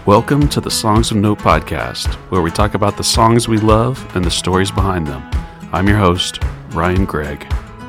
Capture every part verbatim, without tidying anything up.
Welcome to the Songs of Note podcast, where we talk about the songs we love and the stories behind them. I'm your host, Ryan Gregg.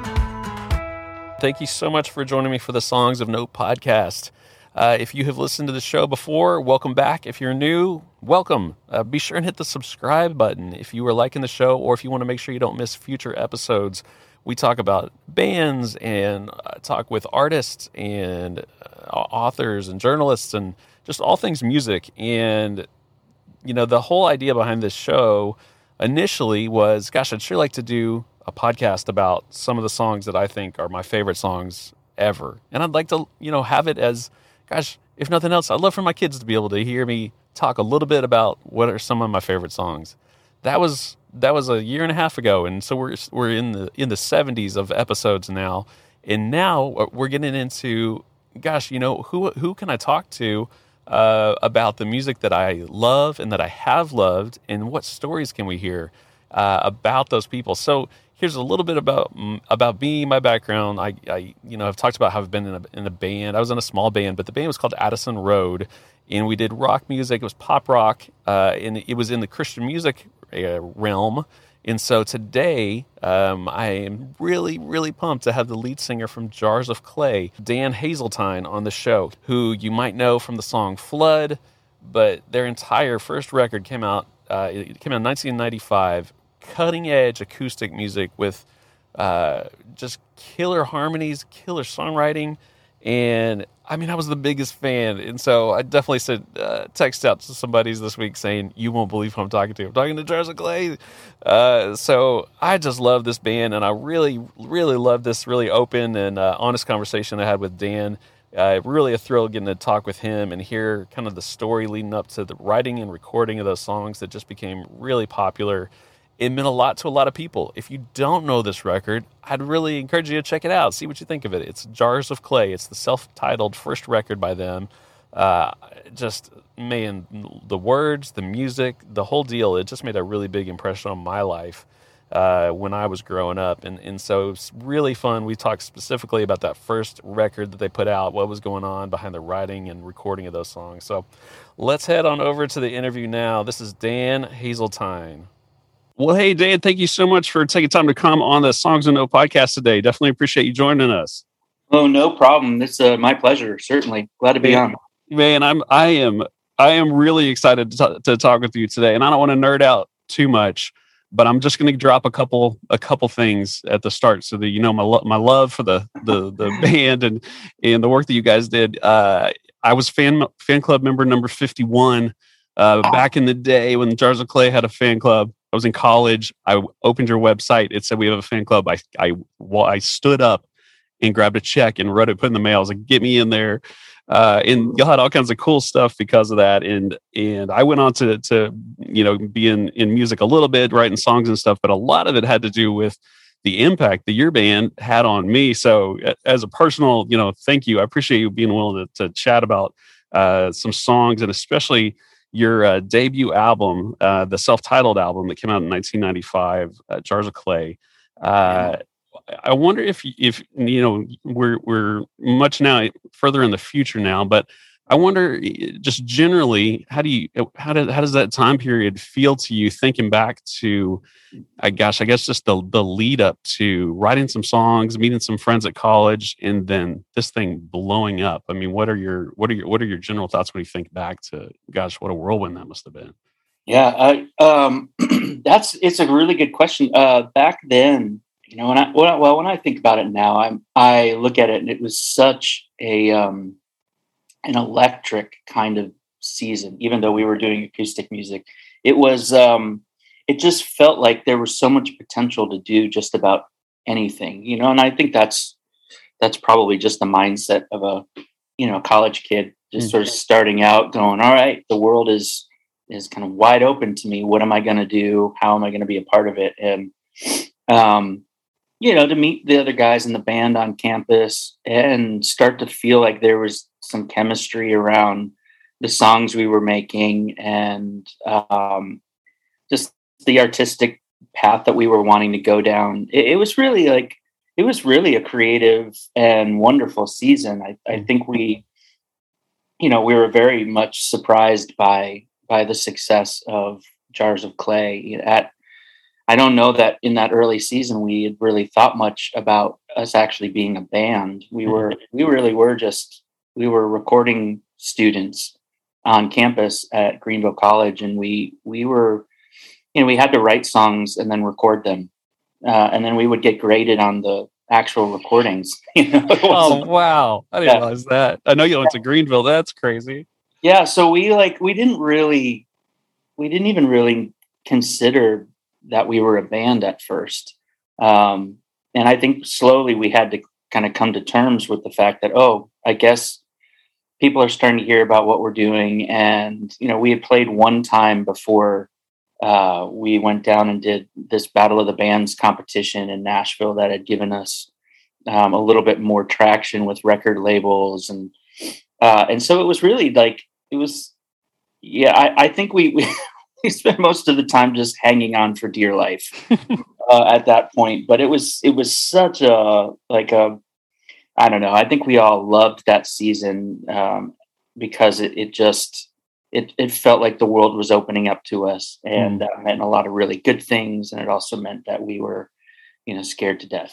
Thank you so much for joining me for the Songs of Note podcast. Uh, if you have listened to the show before, welcome back. If you're new, welcome. Uh, be sure and hit the subscribe button if you are liking the show, or if you want to make sure you don't miss future episodes. We talk about bands and uh, talk with artists and uh, authors and journalists and just all things music. And, you know, the whole idea behind this show initially was, gosh, I'd sure like to do a podcast about some of the songs that I think are my favorite songs ever. And I'd like to, you know, have it as, gosh, if nothing else, I'd love for my kids to be able to hear me talk a little bit about what are some of my favorite songs. That was that was a year and a half ago, and so we're we're in the in the seventies of episodes now. And now we're getting into, gosh, you know, who who can I talk to uh, about the music that I love and that I have loved, and what stories can we hear uh, about those people? So here's a little bit about about me, my background. I, I you know, I've talked about how I've been in a, in a band. I was in a small band, but the band was called Addison Road, and we did rock music. It was pop rock, uh, and it was in the Christian music uh, realm. And so today, um, I am really, really pumped to have the lead singer from Jars of Clay, Dan Hazeltine, on the show, who you might know from the song Flood, but their entire first record came out, uh, it came out in nineteen ninety-five, cutting-edge acoustic music with uh, just killer harmonies, killer songwriting, and I mean, I was the biggest fan, and so I definitely said, uh, text out to somebody this week saying, you won't believe who I'm talking to. I'm talking to Jars of Clay. Uh, so I just love this band, and I really, really love this really open and uh, honest conversation I had with Dan. Uh, really a thrill getting to talk with him and hear kind of the story leading up to the writing and recording of those songs that just became really popular. It meant a lot to a lot of people. If you don't know this record, I'd really encourage you to check it out. See what you think of it. It's Jars of Clay. It's the self-titled first record by them. Uh, just, man, the words, the music, the whole deal, it just made a really big impression on my life uh, when I was growing up. And, and so it was really fun. We talked specifically about that first record that they put out, what was going on behind the writing and recording of those songs. So let's head on over to the interview now. This is Dan Hazeltine. Well, hey, Dan, thank you so much for taking time to come on the Songs of Note podcast today. Definitely appreciate you joining us. Oh, no problem. It's uh, my pleasure. Certainly. Glad to be man, on. Man, I'm, I am, I am really excited to, t- to talk with you today. And I don't want to nerd out too much, but I'm just going to drop a couple, a couple things at the start so that, you know, my, lo- my love for the, the, the band and, and the work that you guys did. Uh, I was fan, fan club member number fifty-one uh, back in the day when Jars of Clay had a fan club. I was in college. I opened your website. It said we have a fan club. I I well, I stood up and grabbed a check and wrote it, put it in the mail. I was like, get me in there. Uh, and y'all had all kinds of cool stuff because of that. And and I went on to to you know be in, in music a little bit, writing songs and stuff. But a lot of it had to do with the impact that your band had on me. So as a personal, you know, thank you. I appreciate you being willing to, to chat about uh, some songs, and especially your uh, debut album, uh, the self-titled album that came out in nineteen ninety-five, uh, Jars of Clay. Uh, I wonder if, if you know, we're we're much now further in the future now, but I wonder, just generally, how do you how does how does that time period feel to you? Thinking back to, I gosh, I guess just the the lead up to writing some songs, meeting some friends at college, and then this thing blowing up. I mean, what are your what are your what are your general thoughts when you think back to, gosh, what a whirlwind that must have been? Yeah, I, um, that's it's a really good question. Uh, back then, you know, when I well when I think about it now, I'm I look at it and it was such a um, an electric kind of season. Even though we were doing acoustic music, it was. Um, It just felt like there was so much potential to do just about anything, you know, and I think that's that's probably just the mindset of a, you know, college kid just mm-hmm. sort of starting out going, all right, the world is is kind of wide open to me. What am I going to do? How am I going to be a part of it? And, um, you know, to meet the other guys in the band on campus and start to feel like there was some chemistry around the songs we were making, and um, just the artistic path that we were wanting to go down. It, it was really like, it was really a creative and wonderful season. I, I think we, you know, we were very much surprised by by the success of Jars of Clay. At I don't know that in that early season we had really thought much about us actually being a band. We were we really were just we were recording students on campus at Greenville College, and we we were you know we had to write songs and then record them, uh, and then we would get graded on the actual recordings. You know, oh wow, I didn't yeah. realize that. I know you went to Greenville. That's crazy. Yeah, so we like we didn't really we didn't even really consider that we were a band at first. Um, and I think slowly we had to kind of come to terms with the fact that, oh, I guess people are starting to hear about what we're doing. And, you know, we had played one time before uh, we went down and did this Battle of the Bands competition in Nashville that had given us um, a little bit more traction with record labels. And, uh, and so it was really like, it was, yeah, I, I think we, we we spent most of the time just hanging on for dear life uh, at that point. But it was it was such a like a I don't know. I think we all loved that season um, because it, it just it it felt like the world was opening up to us, and that meant a lot of really good things. And it also meant that we were, you know, scared to death.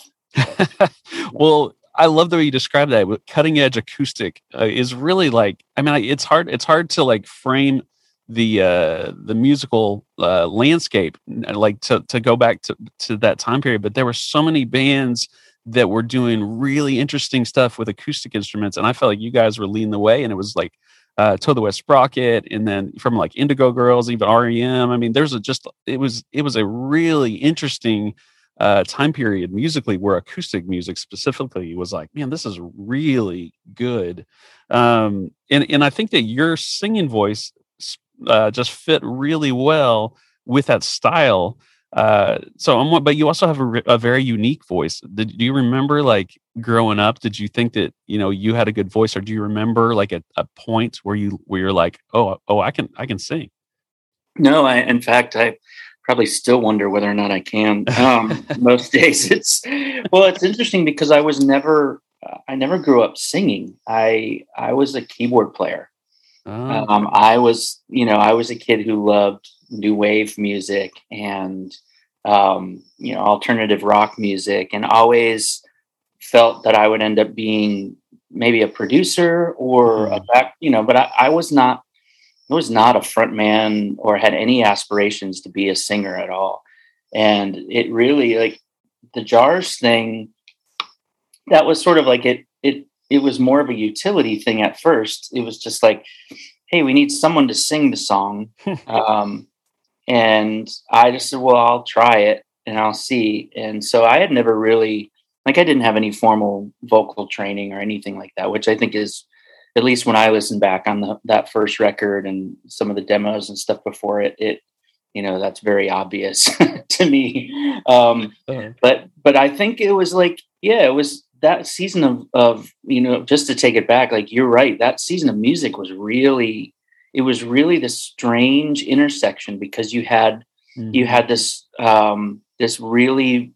Well, I love the way you describe that. Cutting edge acoustic uh, is really like, I mean, it's hard. It's hard to like frame the uh, the musical uh, landscape, like to to go back to to that time period. But there were so many bands that were doing really interesting stuff with acoustic instruments, and I felt like you guys were leading the way. And it was like uh, To the West Sprocket, and then from like Indigo Girls, even R E M. I mean, there's a just it was it was a really interesting uh, time period musically, where acoustic music specifically was like, man, this is really good. Um, and and I think that your singing voice uh, just fit really well with that style. Uh, so I'm, but you also have a, a very unique voice. Did, do you remember, like growing up, did you think that, you know, you had a good voice, or do you remember like a, a point where you, where you're like, oh, oh, I can, I can sing? No, I, in fact, I probably still wonder whether or not I can. Um, most days it's, well, it's interesting because I was never, uh, I never grew up singing. I, I was a keyboard player. Oh. Um, I was, you know, I was a kid who loved new wave music and, um, you know, alternative rock music, and always felt that I would end up being maybe a producer or a back, you know, but I, I was not, I was not a front man or had any aspirations to be a singer at all. And it really, like the Jars thing, that was sort of like it, it, it was more of a utility thing at first. It was just like, hey, we need someone to sing the song. Um, and I just said, well, I'll try it and I'll see. And so I had never really, like, I didn't have any formal vocal training or anything like that, which I think is, at least when I listen back on the, that first record and some of the demos and stuff before it, it, you know, that's very obvious to me. Um, uh-huh. But, but I think it was like, yeah, it was, that season of, of, you know, just to take it back, like you're right, that season of music was really, it was really this strange intersection, because you had, mm-hmm. you had this, um, this really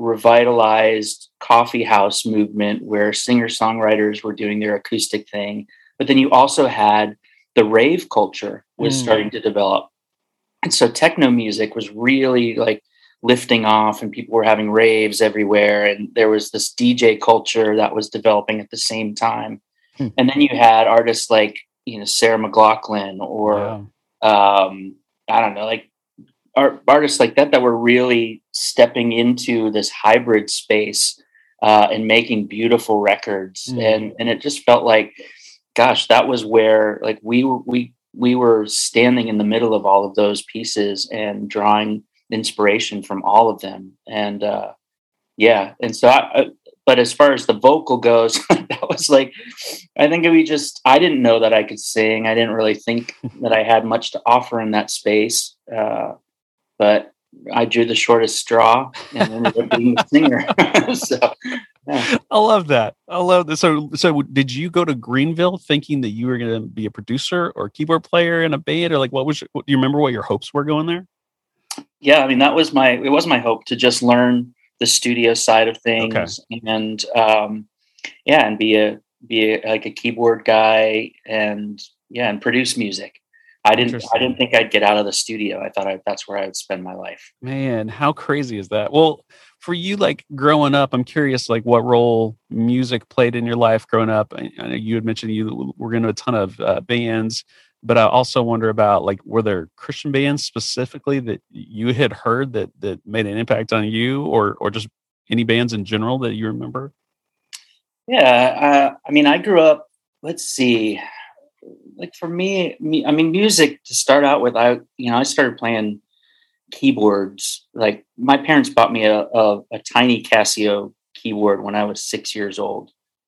revitalized coffee house movement where singer-songwriters were doing their acoustic thing. But then you also had the rave culture was mm. starting to develop. And so techno music was really like lifting off, and people were having raves everywhere. And there was this D J culture that was developing at the same time. Hmm. And then you had artists like, you know, Sarah McLachlan or, wow. um, I don't know, like art, artists like that, that were really stepping into this hybrid space uh, and making beautiful records. Hmm. And, and it just felt like, gosh, that was where like we were, we, we were standing in the middle of all of those pieces and drawing inspiration from all of them. And uh yeah and so I, but as far as the vocal goes, that was like, I think we just I didn't know that I could sing. I didn't really think that I had much to offer in that space, uh but I drew the shortest straw and ended up being a singer. So yeah. I love that. I love that. So so did you go to Greenville thinking that you were going to be a producer or keyboard player in a band, or like what was your, do you remember what your hopes were going there? Yeah, I mean, that was my, it was my hope to just learn the studio side of things. Okay. and, um, yeah, and be a, be a, like a keyboard guy and yeah, and produce music. I didn't I didn't think I'd get out of the studio. I thought I, that's where I would spend my life. Man, how crazy is that? Well, for you, like growing up, I'm curious, like what role music played in your life growing up. I, I know you had mentioned you were into a ton of uh, bands, but I also wonder about like, were there Christian bands specifically that you had heard that that made an impact on you, or or just any bands in general that you remember? Yeah, uh, I mean, I grew up. Let's see, like for me, me, I mean, music to start out with. I you know I started playing keyboards. Like my parents bought me a, a, a tiny Casio keyboard when I was six years old,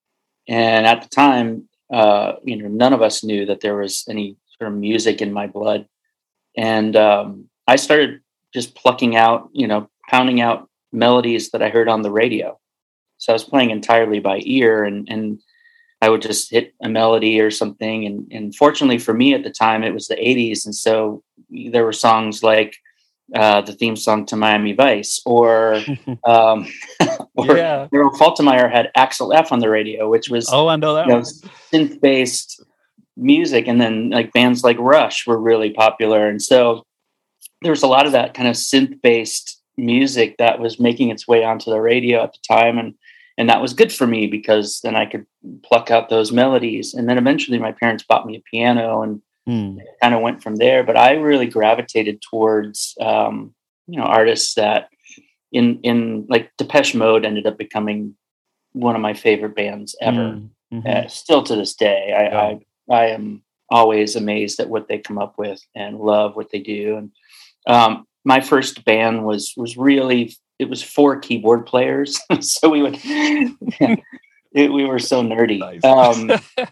and at the time, uh, you know, none of us knew that there was any sort of music in my blood, and um, I started just plucking out, you know, pounding out melodies that I heard on the radio. So I was playing entirely by ear, and and I would just hit a melody or something. And, and fortunately for me at the time, it was the eighties. And so there were songs like uh, the theme song to Miami Vice, or, um, or Yeah. Daryl Faltermeyer had Axel F on the radio, which was Oh, I know that you know, one. synth-based music. And then like bands like Rush were really popular. And so there was a lot of that kind of synth-based music that was making its way onto the radio at the time. And And that was good for me because then I could pluck out those melodies. And then eventually my parents bought me a piano, and Hmm. it kind of went from there. But I really gravitated towards, um, you know, artists that in, in like Depeche Mode ended up becoming one of my favorite bands ever. Mm-hmm. Uh, still to this day, I, Yeah. I, I am always amazed at what they come up with and love what they do. And um, my first band was, was really, it was four keyboard players. So we would, it, we were so nerdy. Nice. Um,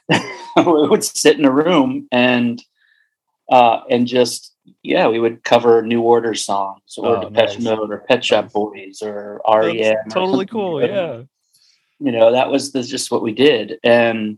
we would sit in a room and, uh, and just, yeah, we would cover New Order songs or Oh, Depeche nice. Mode or Pet Shop Nice. Boys or R E M. That's or totally something. cool. Yeah. You know, that was the, just what we did. And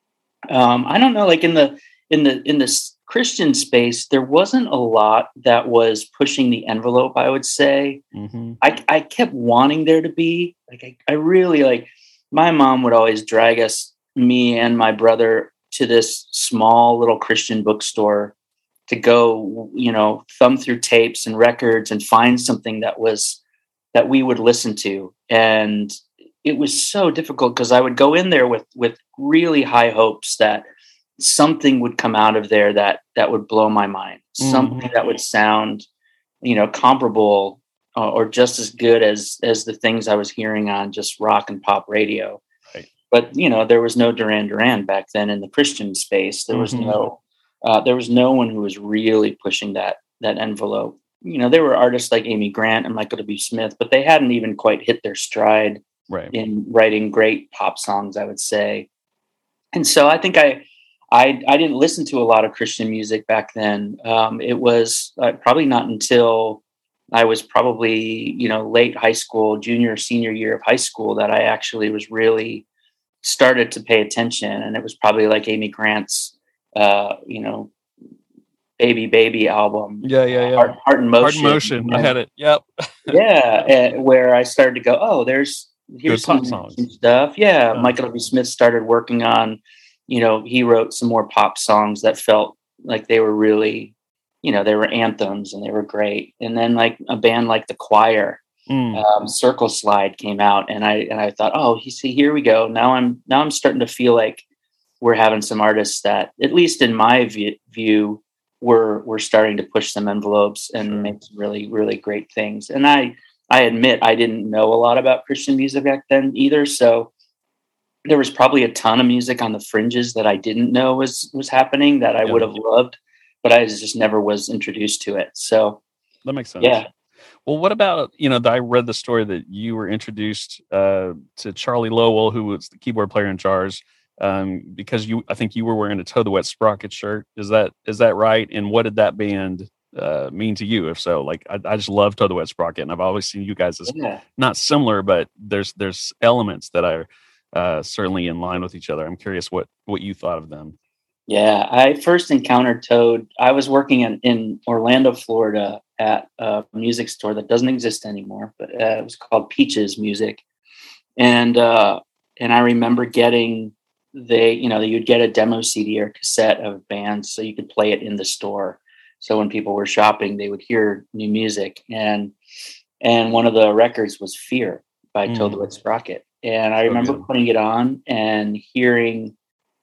um, I don't know, like in the, in the, in this Christian space, there wasn't a lot that was pushing the envelope, I would say. Mm-hmm. I, I kept wanting there to be like, I, I really like, my mom would always drag us, me and my brother, to this small little Christian bookstore to go, you know, thumb through tapes and records and find something that was, that we would listen to. And it was so difficult because I would go in there with, with really high hopes that something would come out of there that, that would blow my mind, Mm-hmm. something that would sound, you know, comparable uh, or just as good as, as the things I was hearing on just rock and pop radio. Right. But, you know, there was no Duran Duran back then in the Christian space. There was Mm-hmm. no, uh, there was no one who was really pushing that, that envelope. You know, there were artists like Amy Grant and Michael W. Smith, but they hadn't even quite hit their stride Right. in writing great pop songs, I would say. And so I think I, I, I didn't listen to a lot of Christian music back then. Um, it was uh, probably not until I was probably, you know, late high school, junior, senior year of high school that I actually was really started to pay attention. And it was probably like Amy Grant's, uh, you know, Baby Baby album. Yeah, yeah, yeah. Heart, Heart in Motion. Heart in Motion. I had it. Yep. Yeah, uh, where I started to go, oh, there's here's Good pop some, songs. some stuff. Yeah, Yeah. Michael W. Smith started working on, you know, he wrote some more pop songs that felt like they were really, you know, they were anthems and they were great. And then like a band like The Choir, Mm. um, Circle Slide came out, and I and I thought, oh, you see, here we go. Now I'm now I'm starting to feel like we're having some artists that, at least in my view, view we're we're starting to push some envelopes and Sure. make some really really great things. And I I admit I didn't know a lot about Christian music back then either, so there was probably a ton of music on the fringes that I didn't know was was happening that I Yeah. would have loved, but I just never was introduced to it. So That makes sense. yeah. Well, what about, you know, I read the story that you were introduced uh, to Charlie Lowell, who was the keyboard player in Jars, um, because you, I think you were wearing a Toe the Wet Sprocket shirt. Is that is that right? And what did that band uh, mean to you? If so, like I, I just love Toe the Wet Sprocket, and I've always seen you guys as Yeah. not similar, but there's there's elements that are uh, certainly in line with each other. I'm curious what what you thought of them. Yeah, I first encountered Toad. I was working in, in Orlando, Florida at a music store that doesn't exist anymore, but uh, it was called Peaches Music. And uh, and I remember getting they, you know, you'd get a demo C D or cassette of bands so you could play it in the store. So when people were shopping, they would hear new music. And and one of the records was Fear by Mm. Toad the Wet Sprocket. And I So remember good. putting it on and hearing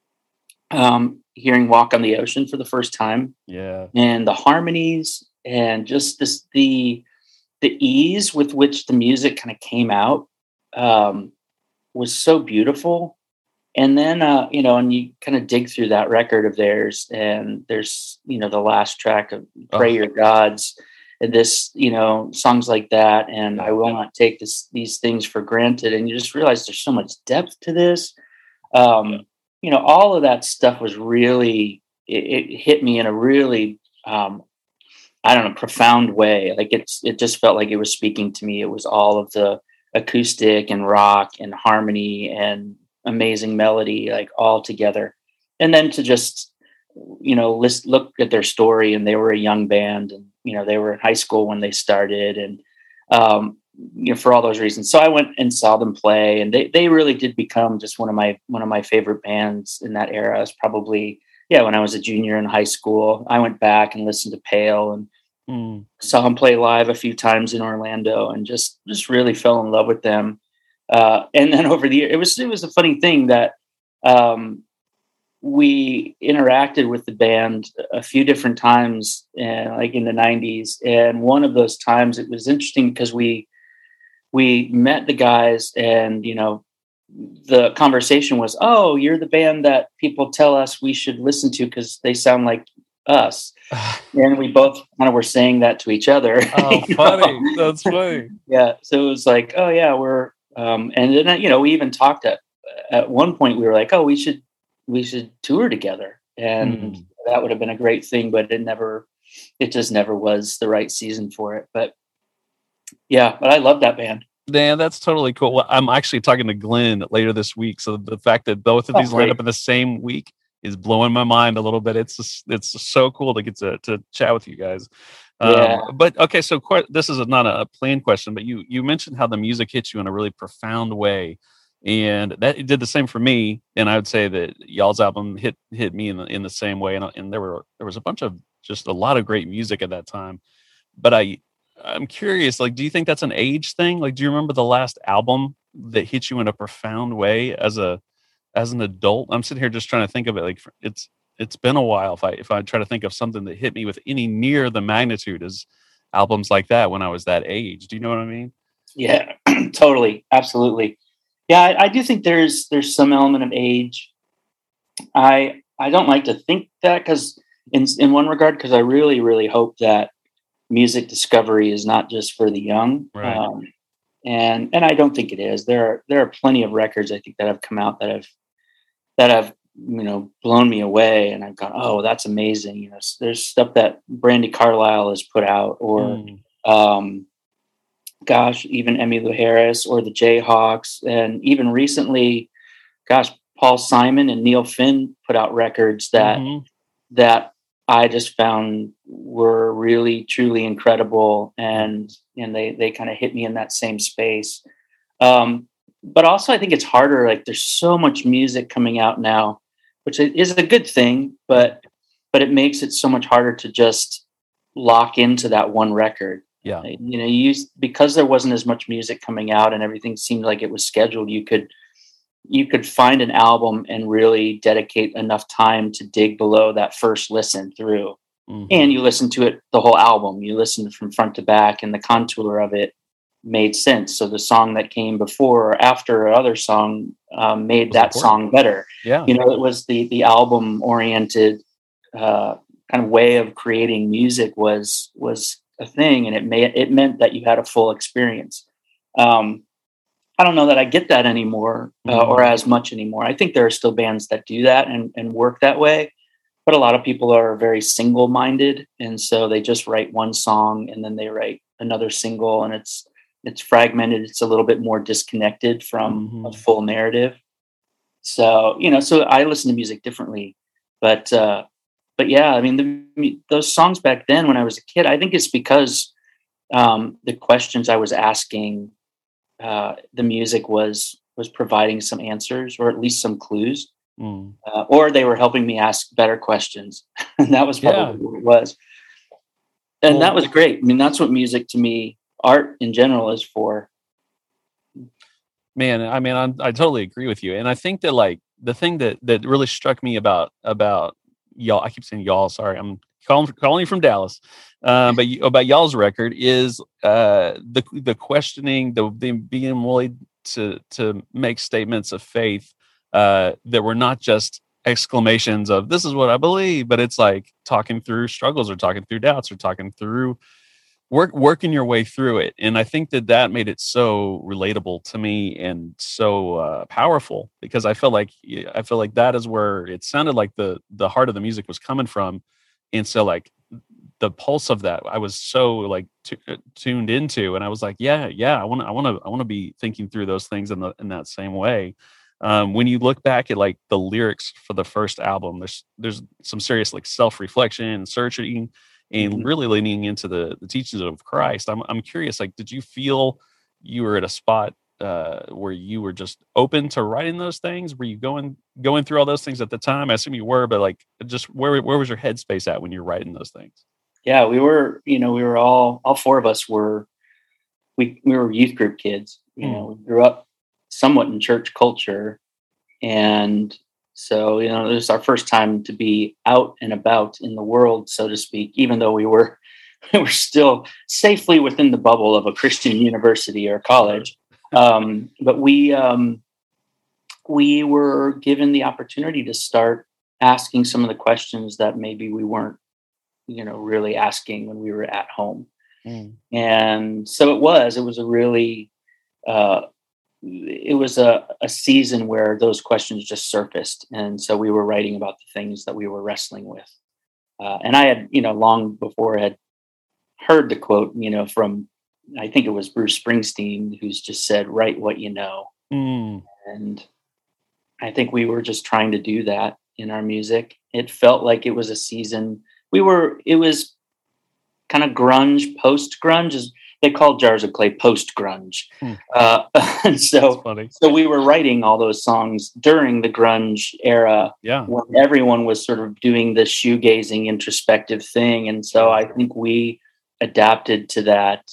um, hearing Walk on the Ocean for the first time, Yeah. and the harmonies and just this the the ease with which the music kind of came out um, was so beautiful. And then uh, you know, and you kind of dig through that record of theirs, and there's, you know, the last track of Pray Oh, Your Gods, and this, you know, songs like that, and I yeah. will not take this these things for granted. And you just realize there's so much depth to this. Um, you know, all of that stuff was really, it, it hit me in a really um, I don't know, profound way. Like it's, it just felt like it was speaking to me. It was all of the acoustic and rock and harmony and amazing melody, like all together. And then to just, you know, list, look at their story, and they were a young band, and, you know, they were in high school when they started, and, um, you know, for all those reasons. So I went and saw them play, and they, they really did become just one of my, one of my favorite bands in that era. It was probably, yeah, when I was a junior in high school. I went back and listened to Pale and Mm. saw him play live a few times in Orlando, and just just really fell in love with them. Uh, and then over the year, it was it was a funny thing that um, we interacted with the band a few different times, and like in the nineties. And one of those times, it was interesting because we we met the guys, and, you know, the conversation was, "Oh, you're the band that people tell us we should listen to because they sound like us." And we both kind of were saying that to each other. Oh, You funny. know? That's funny. Yeah. So it was like, oh yeah, we're, um, and then, you know, we even talked at, at one point, we were like, oh, we should, we should tour together. And Mm. that would have been a great thing, but it never, it just never was the right season for it. But yeah, but I love that band. Man, that's totally cool. Well, I'm actually talking to Glenn later this week, so the fact that both of Oh, these lined great. up in the same week is blowing my mind a little bit. It's just, it's just so cool to get to to chat with you guys. Yeah. Um, but okay, so que- this is a, not a planned question, but you you mentioned how the music hits you in a really profound way, and that it did the same for me. And I would say that y'all's album hit hit me in the in the same way. And and there were there was a bunch of just a lot of great music at that time. But I I'm curious, like, do you think that's an age thing? Like, do you remember the last album that hit you in a profound way as a as an adult? I'm sitting here just trying to think of it. Like, it's it's been a while. If I if I try to think of something that hit me with any near the magnitude as albums like that when I was that age. Do you know what I mean? Yeah, totally. Absolutely. Yeah. I, I do think there's, there's some element of age. I, I don't like to think that, because in, in one regard, because I really, really hope that music discovery is not just for the young. Right. Um, and, and I don't think it is. There are, there are plenty of records, I think, that have come out that have, that have, you know, blown me away. And I've gone, oh, that's amazing. You know, there's stuff that Brandy Carlisle has put out, or, Mm. um, gosh, even Emmylou Harris or the Jayhawks. And even recently, gosh, Paul Simon and Neil Finn put out records that, Mhm. that I just found were really, truly incredible. And, and they, they kind of hit me in that same space. Um, but also I think it's harder. Like, there's so much music coming out now, which is a good thing, but, but it makes it so much harder to just lock into that one record. Yeah. You know, you used, because there wasn't as much music coming out and everything seemed like it was scheduled, you could, you could find an album and really dedicate enough time to dig below that first listen through. Mhm. And you listen to it, the whole album, you listen from front to back, and the contour of it made sense. So the song that came before or after other song um, made Was that important. song better. Yeah. You know, it was the, the album oriented uh, kind of way of creating music was, was a thing. And it may, it meant that you had a full experience. Um, I don't know that I get that anymore, uh, Mhm. or as much anymore. I think there are still bands that do that and, and work that way, but a lot of people are very single minded. And so they just write one song and then they write another single, and it's, it's fragmented. It's a little bit more disconnected from Mhm. a full narrative. So, you know, so I listen to music differently, but, uh, but yeah, I mean, the, those songs back then when I was a kid, I think it's because um, the questions I was asking, uh, the music was was providing some answers, or at least some clues. Mm. uh, or they were helping me ask better questions. And that was Yeah. probably what it was. And Well, that was great. I mean, that's what music to me, art in general, is for. man, I mean, I'm, I totally agree with you, and I think that like the thing that that really struck me about about y'all, I keep saying y'all. Sorry, I'm calling calling you from Dallas, uh, but you, about y'all's record is uh, the the questioning, the, the being willing to to make statements of faith uh, that were not just exclamations of "this is what I believe," but it's like talking through struggles or talking through doubts or talking through work working your way through it. And I think that that made it so relatable to me and so uh, powerful, because I felt like I feel like that is where it sounded like the the heart of the music was coming from. And so like the pulse of that I was so like t- uh, tuned into, and I was like, yeah, yeah, I want to I want to I want to be thinking through those things in the in that same way. Um, when you look back at like the lyrics for the first album, there's there's some serious like self-reflection, searching, and Mhm. really leaning into the, the teachings of Christ. I'm I'm curious, like, did you feel you were at a spot uh, where you were just open to writing those things? Were you going going through all those things at the time? I assume you were, but like, just where where was your headspace at when you're writing those things? Yeah, we were, you know, we were all, all four of us were, we, we were youth group kids. You Hmm. know, we grew up somewhat in church culture. And so, you know, it was our first time to be out and about in the world, so to speak, even though we were, we were still safely within the bubble of a Christian university or college. Um, but we, um, we were given the opportunity to start asking some of the questions that maybe we weren't, you know, really asking when we were at home. Mm. And so it was, it was a really, uh, it was a, a season where those questions just surfaced. And so we were writing about the things that we were wrestling with. Uh, and I had, you know, long before had heard the quote, you know, from, I think it was Bruce Springsteen, who's just said, write what you know. Mm. And I think we were just trying to do that in our music. It felt like it was a season. We were, it was kind of grunge, post grunge, as they called Jars of Clay post grunge. Hmm. Uh, and That's so, funny. so we were writing all those songs during the grunge era Yeah. when everyone was sort of doing this shoegazing introspective thing. And so Yeah. I think we adapted to that,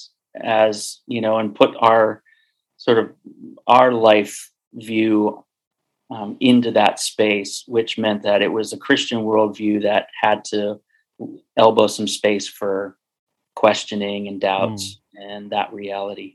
as, you know, and put our sort of our life view um, into that space, which meant that it was a Christian worldview that had to elbow some space for questioning and Mm. doubts and that reality.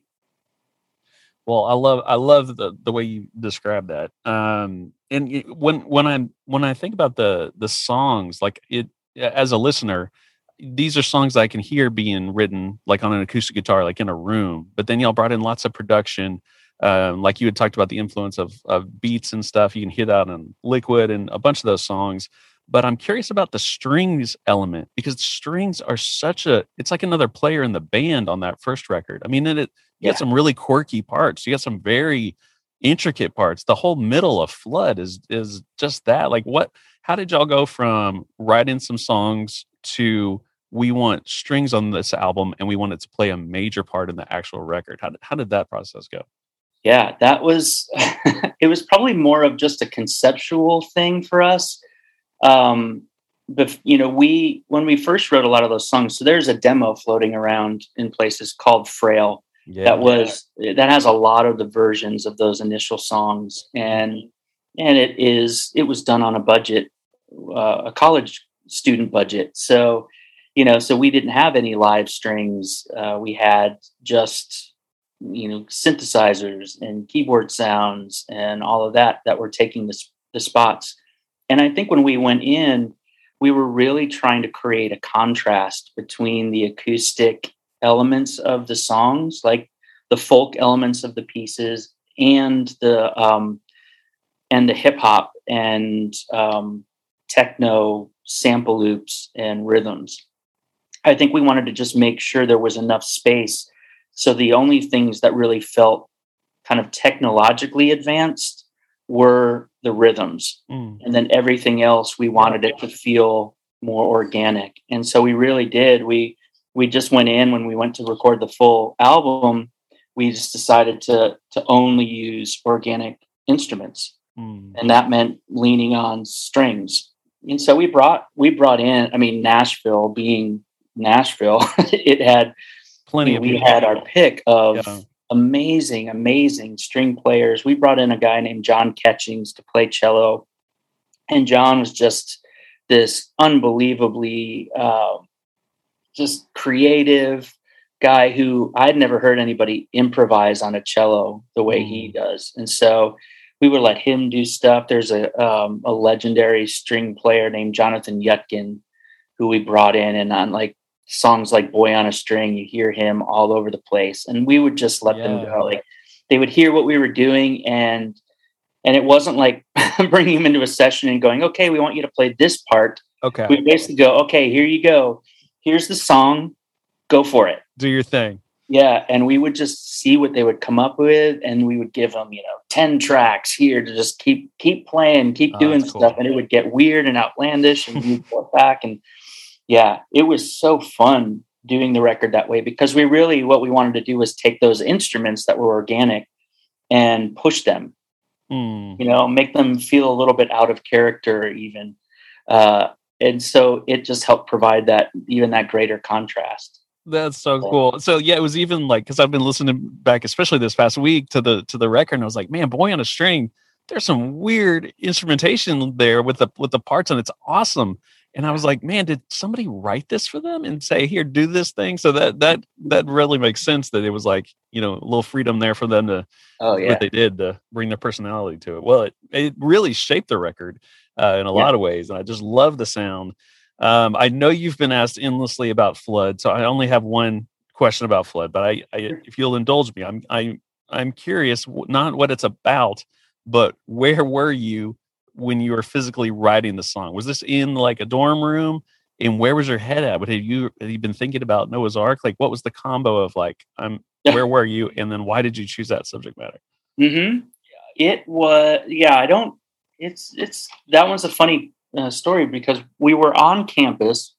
Well, I love I love the the way you describe that. Um, and y- when when I when I think about the the songs, like it as a listener, these are songs I can hear being written like on an acoustic guitar, like in a room. But then y'all brought in lots of production, um, like you had talked about the influence of of beats and stuff. You can hear that on Liquid and a bunch of those songs. But I'm curious about the strings element, because strings are such a it's like another player in the band on that first record. I mean, and it you get Yeah. some really quirky parts. You get some very intricate parts. The whole middle of Flood is is just that. Like, what? How did y'all go from writing some songs to we want strings on this album and we want it to play a major part in the actual record? How did, how did that process go? Yeah, that was, it was probably more of just a conceptual thing for us. Um, but, you know, we, when we first wrote a lot of those songs, so there's a demo floating around in places called Frail. Yeah. That was, that has a lot of the versions of those initial songs. And, and it is, it was done on a budget, uh, a college student budget. So, you know, so we didn't have any live strings. Uh, we had just, you know, synthesizers and keyboard sounds and all of that that were taking the, the spots. And I think when we went in, we were really trying to create a contrast between the acoustic elements of the songs, like the folk elements of the pieces, and the um, and the hip hop and um, techno sample loops and rhythms. I think we wanted to just make sure there was enough space, so the only things that really felt kind of technologically advanced were the rhythms. Mm. And then everything else, we wanted it to feel more organic. And so we really did. We we just went in when we went to record the full album, we just decided to to only use organic instruments. Mm. and that meant leaning on strings. And so we brought we brought in. I mean, Nashville being Nashville, it had Plenty you know, of we people. had our pick of Yeah. amazing, amazing string players. We brought in a guy named John Ketchings to play cello, and John was just this unbelievably uh, just creative guy who I'd never heard anybody improvise on a cello the way Mm. he does. And so we would let him do stuff. There's a um, a legendary string player named Jonathan Yutkin who we brought in, and on like songs like Boy on a String, you hear him all over the place. And we would just let them Yeah. go. Like they would hear what we were doing, and and it wasn't like bringing them into a session and going, okay, we want you to play this part. Okay. We basically go, okay, here you go. Here's the song. Go for it. Do your thing. Yeah. And we would just see what they would come up with. And we would give them, you know, ten tracks here to just keep, keep playing, keep Oh, doing that's stuff. cool. And it would get weird and outlandish and we'd go back. And yeah, it was so fun doing the record that way, because we really, what we wanted to do was take those instruments that were organic and push them, Mm. you know, make them feel a little bit out of character even. Uh, and so it just helped provide that, even that greater contrast. That's so cool. So yeah, it was even like, because I've been listening back, especially this past week, to the to the record, and I was like, man, Boy on a String, there's some weird instrumentation there with the with the parts, and it's awesome. And I was like, man, did somebody write this for them and say, here, do this thing? So that that that really makes sense, that it was like, you know, a little freedom there for them to Oh do yeah. what they did to bring their personality to it. Well, it, it really shaped the record uh, in a Yeah. lot of ways. And I just love the sound. Um, I know you've been asked endlessly about Flood, so I only have one question about Flood, but I, I if you'll indulge me, I'm I I'm curious, w- not what it's about, but where were you when you were physically writing the song? Was this in like a dorm room? And where was your head at? What had you had you been thinking about Noah's Ark? Like, what was the combo of like, I'm where were you, and then why did you choose that subject matter? Mm-hmm. It was, yeah, I don't, it's, it's, that one's a funny uh, story, because we were on campus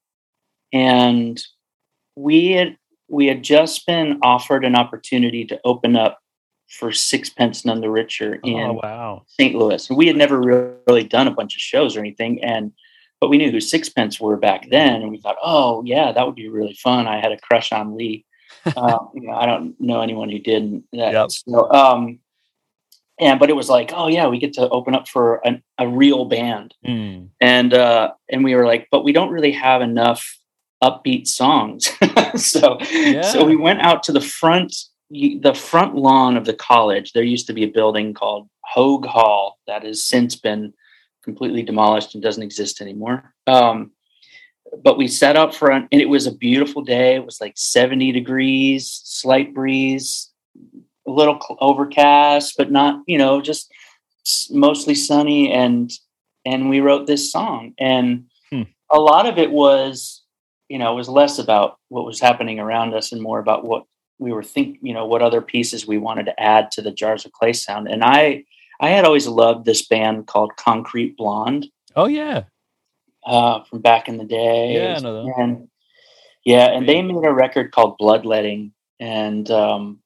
and we had, we had just been offered an opportunity to open up for Sixpence None the Richer in Oh wow. Saint Louis. And we had never really done a bunch of shows or anything. And, but we knew who Sixpence were back then. And we thought, oh yeah, that would be really fun. I had a crush on Lee. uh, you know, I don't know anyone who didn't. That, Yep. so, um, and but it was like, oh yeah, we get to open up for an, a real band, Mm. and uh, and we were like, but we don't really have enough upbeat songs, so Yeah. so we went out to the front, the front lawn of the college. There used to be a building called Hogue Hall that has since been completely demolished and doesn't exist anymore. Um, but we sat up front, and it was a beautiful day. It was like seventy degrees, slight breeze, a little overcast, but not, you know, just mostly sunny. And, and we wrote this song, and Hmm. a lot of it was, you know, it was less about what was happening around us and more about what we were thinking, you know, what other pieces we wanted to add to the Jars of Clay sound. And I, I had always loved this band called Concrete Blonde, Oh yeah. uh, from back in the day. Yeah, I know them. And yeah, and they made a record called Bloodletting. And, um,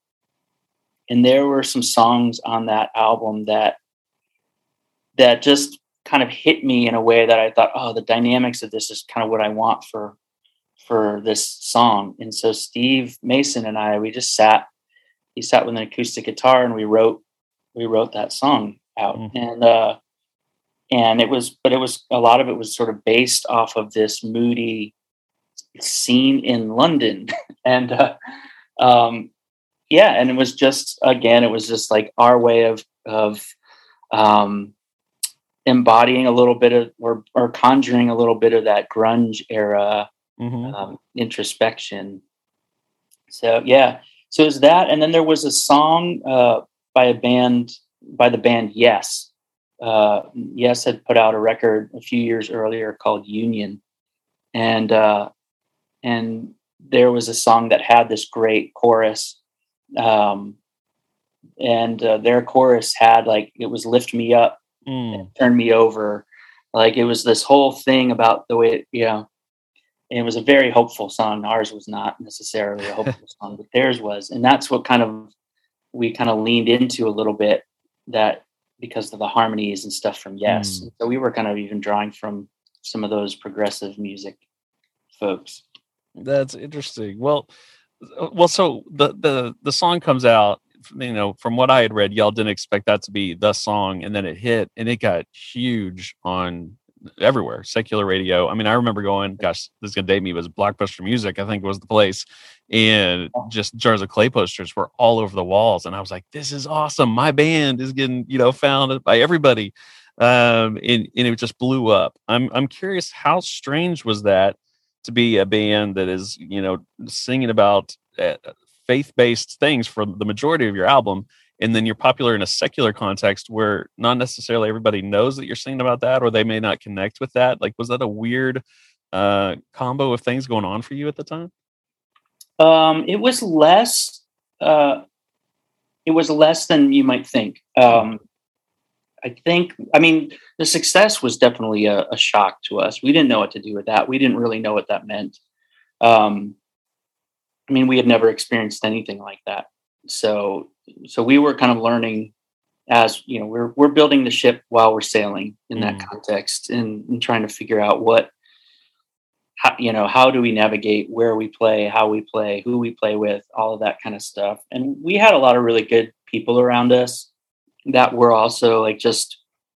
And there were some songs on that album that that just kind of hit me in a way that I thought, oh, the dynamics of this is kind of what I want for for this song. And so Steve Mason and I, we just sat. He sat with an acoustic guitar, and we wrote we wrote that song out. Mm. And uh, and it was, but it was a lot of it was sort of based off of this moody scene in London, and uh, um, yeah, and it was just, again, it was just like our way of of um, embodying a little bit of, or or conjuring a little bit of that grunge era Mm-hmm. um, introspection. So yeah, so it was that, and then there was a song uh, by a band by the band Yes. Uh, Yes had put out a record a few years earlier called Union, and uh, and there was a song that had this great chorus. Um, and uh, their chorus had like, it was lift me up, Mm. turn me over. Like it was this whole thing about the way, you know, it was a very hopeful song. Ours was not necessarily a hopeful song, but theirs was. And that's what kind of, we kind of leaned into a little bit, that because of the harmonies and stuff from Yes. Mm. So we were kind of even drawing from some of those progressive music folks. That's interesting. Well, uh, well, so the the the song comes out. You know, from what I had read, y'all didn't expect that to be the song, and then it hit, and it got huge on everywhere, secular radio. I mean, I remember going, gosh, this is gonna date me, it was Blockbuster Music, I think was the place, and just Jars of Clay posters were all over the walls, and I was like, this is awesome. My band is getting, you know, found by everybody, um, and and it just blew up. I'm I'm curious, how strange was that to be a band that is, you know, singing about uh, faith-based things for the majority of your album, and then you're popular in a secular context where not necessarily everybody knows that you're singing about that, or they may not connect with that. Like, was that a weird uh, combo of things going on for you at the time? Um, it was less. Uh, it was less than you might think. Um, I think. I mean, the success was definitely a, a shock to us. We didn't know what to do with that. We didn't really know what that meant. Um, I mean, we had never experienced anything like that. So, so we were kind of learning as, you know, we're, we're building the ship while we're sailing in Mm. that context, and, and trying to figure out what, how, you know, how do we navigate where we play, how we play, who we play with, all of that kind of stuff. And we had a lot of really good people around us that were also like just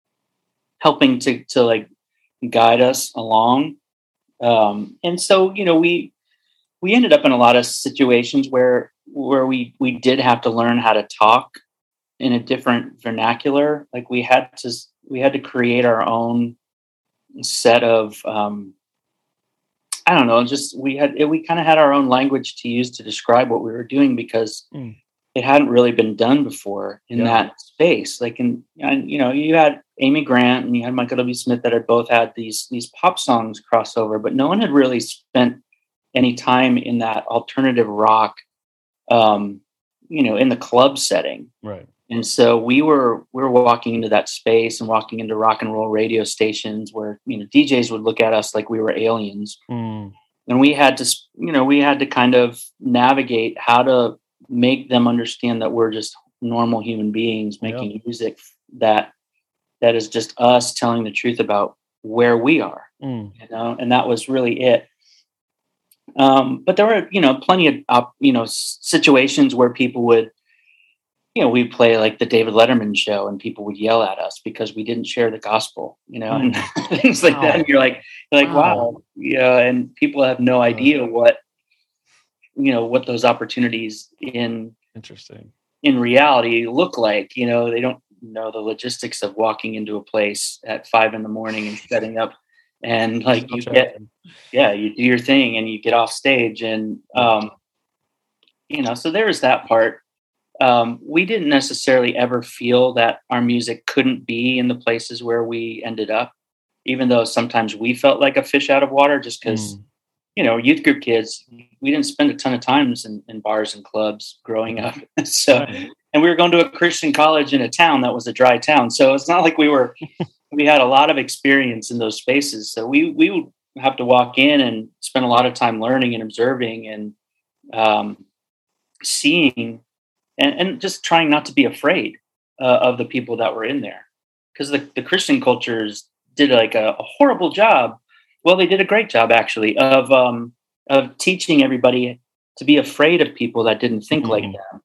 helping to, to like guide us along. Um, and so, you know, we, we ended up in a lot of situations where where we we did have to learn how to talk in a different vernacular. Like we had to we had to create our own set of um, I don't know, just we had we kind of had our own language to use to describe what we were doing, because Mm. it hadn't really been done before in Yeah. that space. Like in and, you know, you had Amy Grant and you had Michael W. Smith that had both had these these pop songs crossover, but no one had really spent any time in that alternative rock, um, you know, in the club setting. Right. And so we were we were walking into that space and walking into rock and roll radio stations where, you know, D Js would look at us like we were aliens. Mm. And we had to, you know, we had to kind of navigate how to make them understand that we're just normal human beings making Yeah. music that that is just us telling the truth about where we are, Mm. you know, and that was really it. Um, but there were, you know, plenty of, uh, you know, s- situations where people would, you know, we'd play like the David Letterman show and people would yell at us because we didn't share the gospel, you know, and things like that. And you're like, you're like, Wow. wow, yeah. And people have no idea what, you know, what those opportunities in, Interesting. in reality look like. You know, they don't know the logistics of walking into a place at five in the morning and setting up, and like you get, yeah, you do your thing and you get off stage, and um, you know, so there was that part. Um, we didn't necessarily ever feel that our music couldn't be in the places where we ended up, even though sometimes we felt like a fish out of water, just because, Mm. you know, youth group kids, we didn't spend a ton of times in, in bars and clubs growing up. So, Right. and we were going to a Christian college in a town that was a dry town. So it's not like we were, we had a lot of experience in those spaces. So we, we would have to walk in and spend a lot of time learning and observing and um, seeing, and, and just trying not to be afraid uh, of the people that were in there. Because the, the Christian cultures did like a, a horrible job. Well, they did a great job actually of um, of teaching everybody to be afraid of people that didn't think Mhm. like them.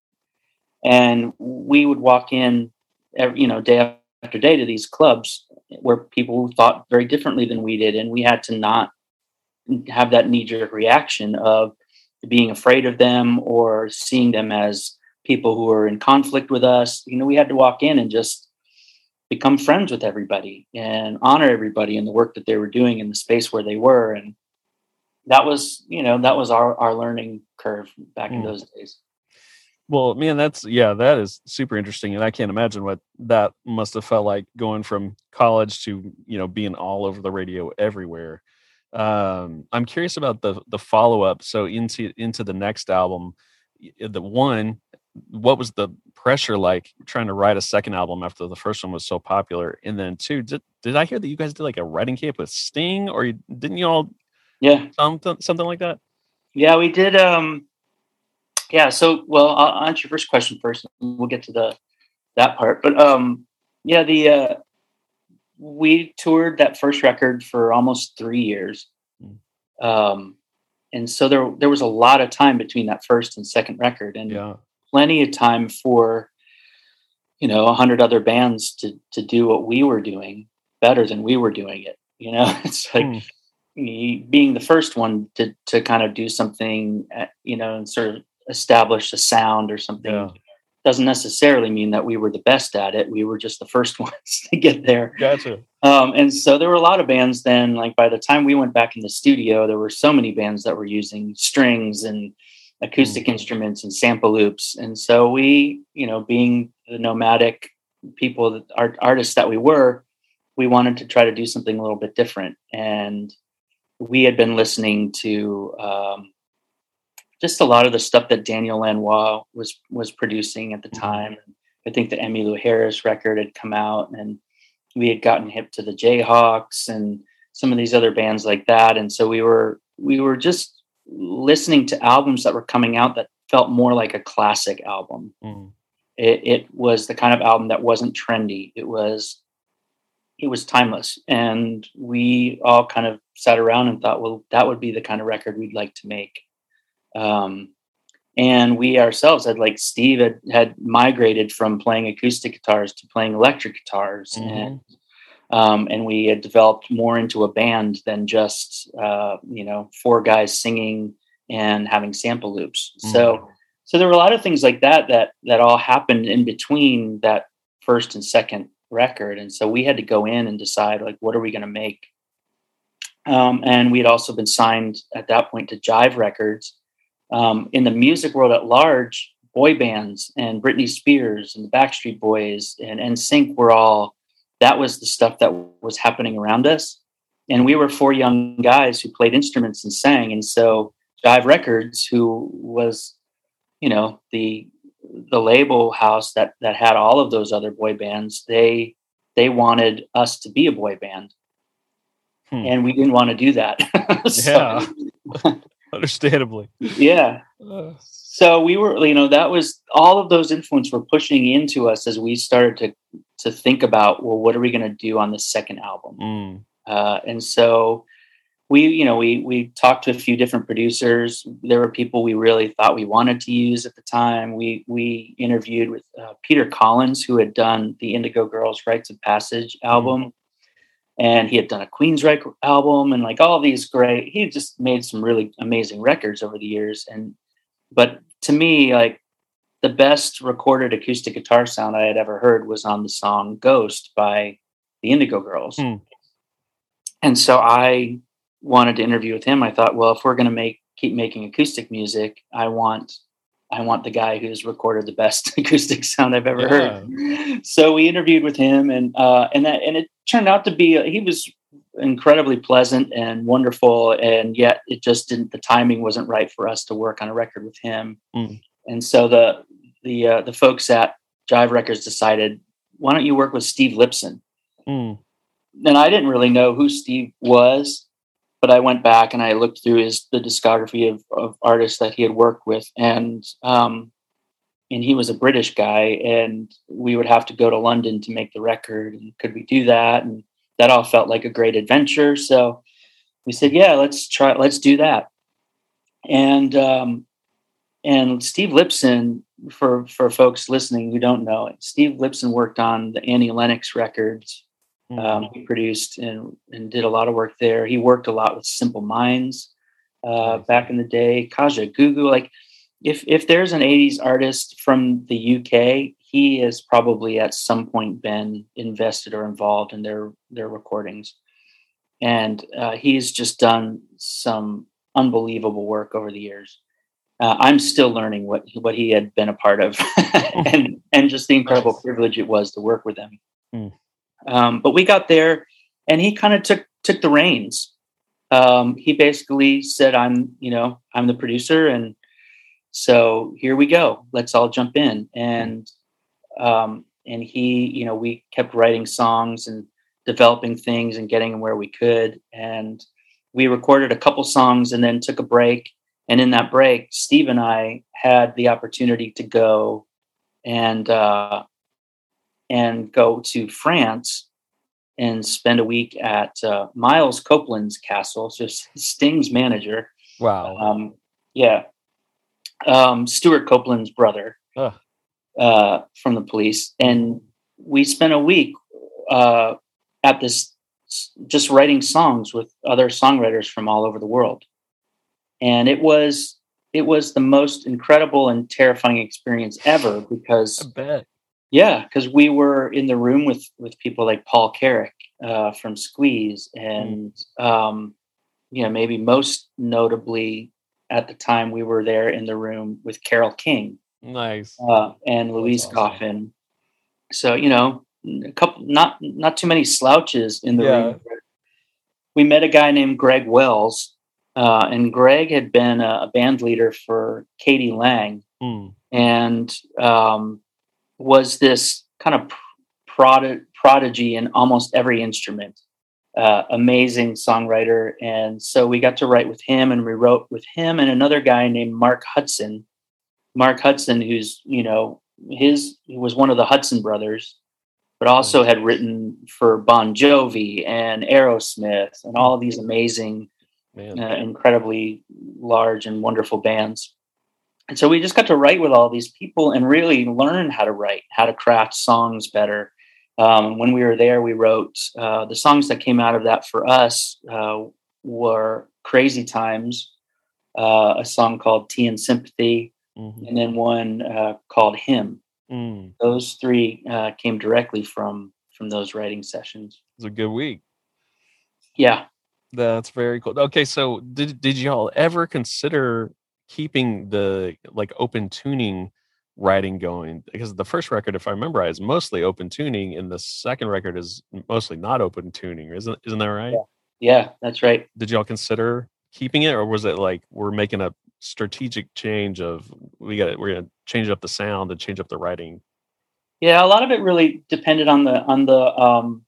And we would walk in, every, you know, day after day to these clubs where people thought very differently than we did, and we had to not have that knee-jerk reaction of being afraid of them or seeing them as people who are in conflict with us. You know, we had to walk in and just become friends with everybody and honor everybody in the work that they were doing in the space where they were. And that was, you know, that was our, our learning curve back in Mm. those days. Well, man, that's yeah, that is super interesting, and I can't imagine what that must have felt like going from college to, you know, being all over the radio everywhere. Um, I'm curious about the the follow up. So into into the next album, y- the one, what was the pressure like trying to write a second album after the first one was so popular? And then two, did did I hear that you guys did like a writing camp with Sting, or you, didn't you all Yeah. something something like that? Yeah, we did. Um, yeah. So, well, I'll answer your first question first, and we'll get to the, that part. But, um, Yeah, the uh, we toured that first record for almost three years, Mm. um, and so there there was a lot of time between that first and second record, and Yeah. plenty of time for you know a hundred other bands to to do what we were doing better than we were doing it. You know, it's like Mm. me being the first one to to kind of do something, uh, you know, and sort of establish a sound or Yeah. something doesn't necessarily mean that we were the best at it. We were just the first ones to get there. Gotcha. Um, and so there were a lot of bands then, like by the time we went back in the studio, there were so many bands that were using strings and acoustic Mm. instruments and sample loops. And so we, you know, being the nomadic people, that art, artists that we were, we wanted to try to do something a little bit different. And we had been listening to um, just a lot of the stuff that Daniel Lanois was was producing at the Mhm. time. I think the Emmylou Harris record had come out, and we had gotten hip to the Jayhawks and some of these other bands like that. And so we were we were just listening to albums that were coming out that felt more like a classic album. Mm. It, it was the kind of album that wasn't trendy. It was it was timeless, and we all kind of sat around and thought, well, that would be the kind of record we'd like to make. Um, and we ourselves had like Steve had, had migrated from playing acoustic guitars to playing electric guitars, Mhm. and um, and we had developed more into a band than just uh, you know four guys singing and having sample loops. Mm. So so there were a lot of things like that that that all happened in between that first and second record, and so we had to go in and decide like what are we going to make. Um, and we had also been signed at that point to Jive Records. Um, in the music world at large, boy bands and Britney Spears and the Backstreet Boys and N Sync were all, that was the stuff that was happening around us. And we were four young guys who played instruments and sang. And so Jive Records, who was, you know, the the label house that that had all of those other boy bands, they they wanted us to be a boy band. Hmm. And we didn't want to do that. Yeah. Understandably. Yeah. Uh, So we were, you know, that was all of those influences were pushing into us as we started to to think about, well, what are we going to do on the second album? mm. Uh, and so we, you know, we we talked to a few different producers. There were people we really thought we wanted to use at the time. We we interviewed with uh, Peter Collins, who had done the Indigo Girls' Rites of Passage album. And he had done a Queensryche album and like all these great, he just made some really amazing records over the years. And, but to me, like the best recorded acoustic guitar sound I had ever heard was on the song Ghost by the Indigo Girls. Hmm. And so I wanted to interview with him. I thought, well, if we're going to make, keep making acoustic music, I want, I want the guy who's recorded the best acoustic sound I've ever Yeah. heard. So we interviewed with him, and uh, and that and it turned out to be he was incredibly pleasant and wonderful, and yet it just didn't. The timing wasn't right for us to work on a record with him. Mm. And so the the uh, the folks at Jive Records decided, why don't you work with Steve Lipson? Mm. And I didn't really know who Steve was, but I went back and I looked through his the discography of, of artists that he had worked with, and um, and he was a British guy, and we would have to go to London to make the record. And could we do that? And that all felt like a great adventure. So we said, yeah, let's try, let's do that. And um, and Steve Lipson, for for folks listening who don't know it, Steve Lipson worked on the Annie Lennox records. Mm. Um, he produced and, and did a lot of work there. He worked a lot with Simple Minds uh, Nice. back in the day. Kaja Gugu, like if if there's an eighties artist from the U K, he has probably at some point been invested or involved in their their recordings, and uh, he's just done some unbelievable work over the years. Uh, I'm still learning what what he had been a part of, and and just the incredible Nice. privilege it was to work with him. Mm. Um, but we got there, and he kind of took took the reins. Um, he basically said, "I'm, you know, I'm the producer, and so here we go. Let's all jump in." And um, and he, you know, we kept writing songs and developing things and getting them where we could. And we recorded a couple songs, and then took a break. And in that break, Steve and I had the opportunity to go and uh, and go to France and spend a week at uh, Miles Copeland's castle, just Sting's manager. Wow. Um, yeah. Um, Stuart Copeland's brother Ugh. uh, from the Police. And we spent a week uh, at this, just writing songs with other songwriters from all over the world. And it was, it was the most incredible and terrifying experience ever because I bet. Yeah, because we were in the room with with people like Paul Carrick uh, from Squeeze, and mm. um, you know, maybe most notably at the time we were there in the room with Carole King, nice, uh, and Louise awesome. Coffin. So you know, a couple not not too many slouches in the yeah. room. We met a guy named Greg Wells, uh, and Greg had been a, a band leader for Katie Lang, mm. and um, was this kind of prod- prodigy in almost every instrument. Uh, amazing songwriter. And so we got to write with him, and we wrote with him and another guy named Mark Hudson. Mark Hudson, who's, you know, his, he was one of the Hudson brothers, but also had written for Bon Jovi and Aerosmith and all of these amazing, uh, incredibly large and wonderful bands. And so we just got to write with all these people and really learn how to write, how to craft songs better. Um, when we were there, we wrote uh, the songs that came out of that for us uh, were Crazy Times, uh, a song called Tea and Sympathy, mm-hmm. and then one uh, called Hymn. Mm. Those three uh, came directly from from those writing sessions. It was a good week. Yeah. That's very cool. Okay, so did did y'all ever consider keeping the like open tuning writing going? Because the first record, if I remember right, is mostly open tuning, and the second record is mostly not open tuning. Isn't isn't that right? Yeah, yeah, that's right. Did y'all consider keeping it, or was it like we're making a strategic change of we got we're gonna change up the sound and change up the writing? Yeah, a lot of it really depended on the on the um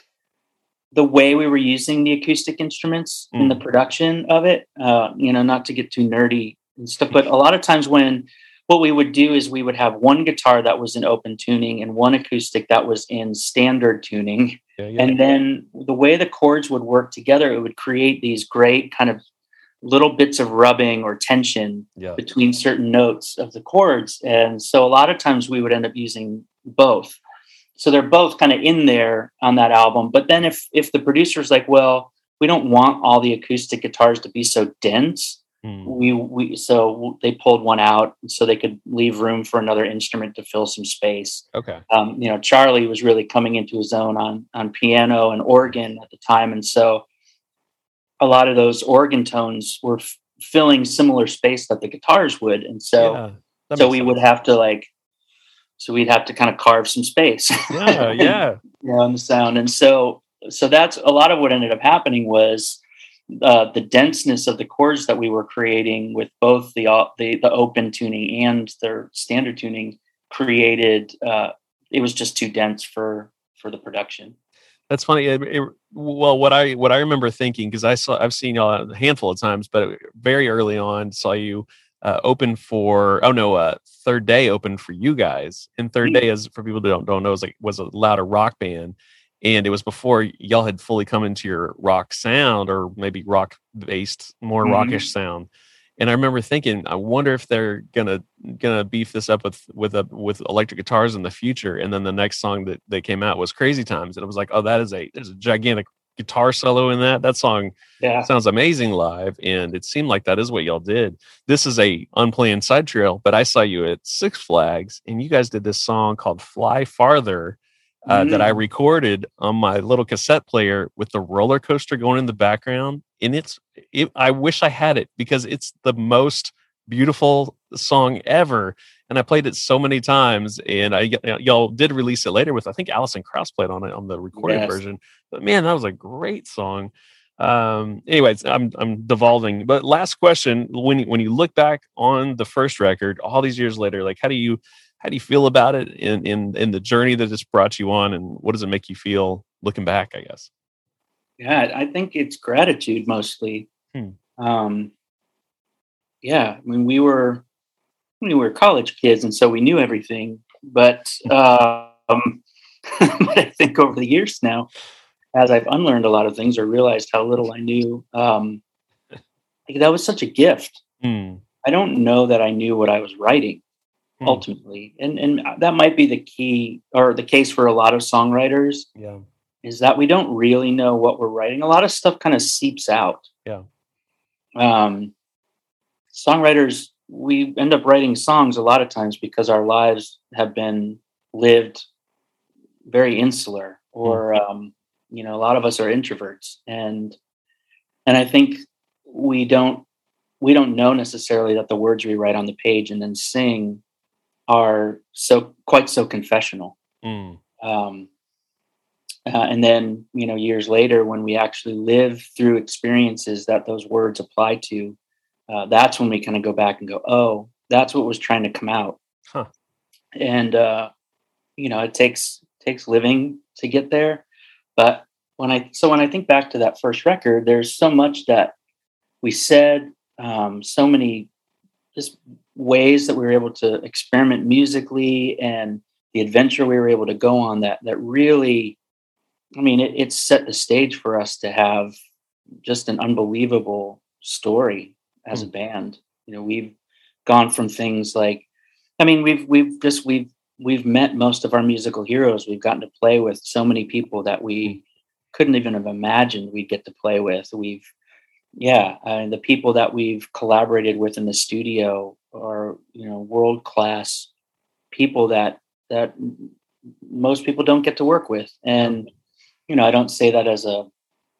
the way we were using the acoustic instruments mm. in the production of it. Uh, you know, not to get too nerdy and stuff, but a lot of times when what we would do is we would have one guitar that was in open tuning and one acoustic that was in standard tuning. Yeah, yeah. And then the way the chords would work together, it would create these great kind of little bits of rubbing or tension yeah. between certain notes of the chords. And so a lot of times we would end up using both. So they're both kind of in there on that album. But then if if the producer's like, well, we don't want all the acoustic guitars to be so dense, mm. we we so they pulled one out so they could leave room for another instrument to fill some space. Okay. Um, you know, Charlie was really coming into his own on on piano and organ at the time, and so a lot of those organ tones were f- filling similar space that the guitars would, and so yeah, so we sense. would have to like. So we'd have to kind of carve some space. Yeah, yeah. you know, on the sound. And so so that's a lot of what ended up happening was uh, the denseness of the chords that we were creating with both the uh, the, the open tuning and their standard tuning created, uh, it was just too dense for for the production. That's funny. It, it, well, what I what I remember thinking, because I saw I've seen y'all a handful of times, but very early on saw you Uh, open for oh no uh Third Day opened for you guys, and Third Day, is for people that don't, don't know, is like was a louder rock band, and it was before y'all had fully come into your rock sound, or maybe rock based more mm-hmm. rockish sound. And I remember thinking, I wonder if they're gonna gonna beef this up with with a with electric guitars in the future. And then the next song that they came out was Crazy Times, and it was like, oh, that is a there's a gigantic guitar solo in that. That song yeah. sounds amazing live, and it seemed like that is what y'all did. This is a unplanned side trail, but I saw you at Six Flags, and you guys did this song called "Fly Farther" uh, mm. that I recorded on my little cassette player with the roller coaster going in the background. And it's, it, I wish I had it because it's the most beautiful song ever. And I played it so many times, and I y'all did release it later with, I think Alison Krauss played on it on the recorded yes. version. But man, that was a great song. Um, anyways, I'm I'm devolving. But last question: when you, when you look back on the first record, all these years later, like how do you how do you feel about it in in in the journey that it's brought you on, and what does it make you feel looking back? I guess. Yeah, I think it's gratitude mostly. Hmm. Um, yeah, I mean, we were. We were college kids, and so we knew everything. But um, but I think over the years now, as I've unlearned a lot of things or realized how little I knew, um, like that was such a gift. Mm. I don't know that I knew what I was writing Mm. ultimately. And, and that might be the key or the case for a lot of songwriters. Yeah. Is that we don't really know what we're writing. A lot of stuff kind of seeps out. Yeah. Um, songwriters, we end up writing songs a lot of times because our lives have been lived very insular, or mm. um, you know, a lot of us are introverts, and and I think we don't we don't know necessarily that the words we write on the page and then sing are so quite so confessional. Mm. Um, uh, and then, you know, years later, when we actually live through experiences that those words apply to, uh, that's when we kind of go back and go, oh, that's what was trying to come out. Huh. And, uh, you know, it takes, takes living to get there. But when I, so when I think back to that first record, there's so much that we said, um, so many just ways that we were able to experiment musically, and the adventure we were able to go on that, that really, I mean, it, it set the stage for us to have just an unbelievable story as mm. a band. You know, we've gone from things like, I mean, we've, we've just, we've, we've met most of our musical heroes. We've gotten to play with so many people that we couldn't even have imagined we'd get to play with. We've, yeah, and the people that we've collaborated with in the studio are, you know, world-class people that, that most people don't get to work with. And, you know, I don't say that as a,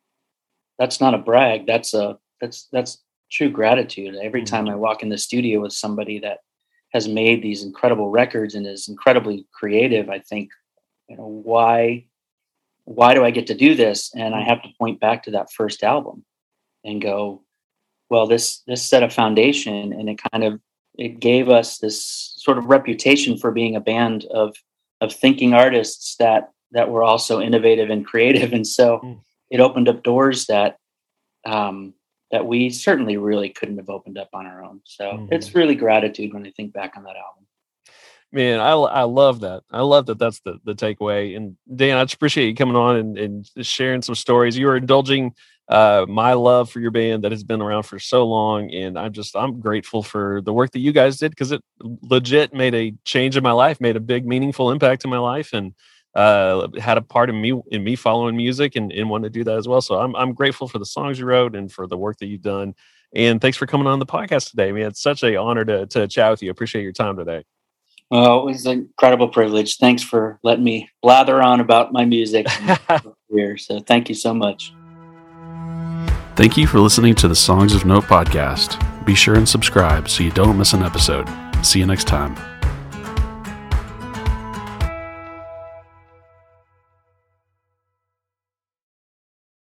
that's not a brag. That's a, that's, that's true gratitude. Every mm-hmm. time I walk in the studio with somebody that has made these incredible records and is incredibly creative, I think, you know, why, why do I get to do this? And I have to point back to that first album and go, well, this, this set a foundation, and it kind of, it gave us this sort of reputation for being a band of, of thinking artists that, that were also innovative and creative. And so mm. it opened up doors that, um, that we certainly really couldn't have opened up on our own. So mm-hmm. it's really gratitude when I think back on that album. Man, I, I love that. I love that that's the, the takeaway. And Dan, I just appreciate you coming on and, and sharing some stories. You were indulging uh, my love for your band that has been around for so long. And I'm just, I'm grateful for the work that you guys did, because it legit made a change in my life, made a big, meaningful impact in my life, and uh, had a part in me, in me following music and, and wanting to do that as well. So I'm, I'm grateful for the songs you wrote and for the work that you've done. And thanks for coming on the podcast today, man. It's such an honor to, to chat with you. I appreciate your time today. Well, it was an incredible privilege. Thanks for letting me blather on about my music here. So thank you so much. Thank you for listening to the Songs of Note podcast. Be sure and subscribe so you don't miss an episode. See you next time.